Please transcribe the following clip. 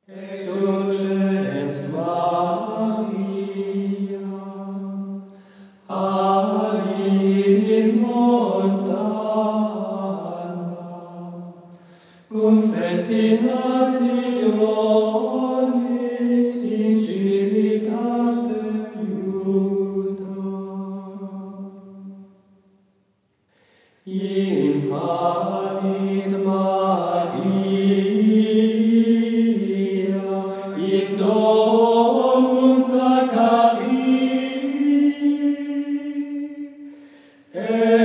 Exulgens Maria, ali in montana, cum festinazione in civitate iuda. Intravit Maria in domum Zacharii,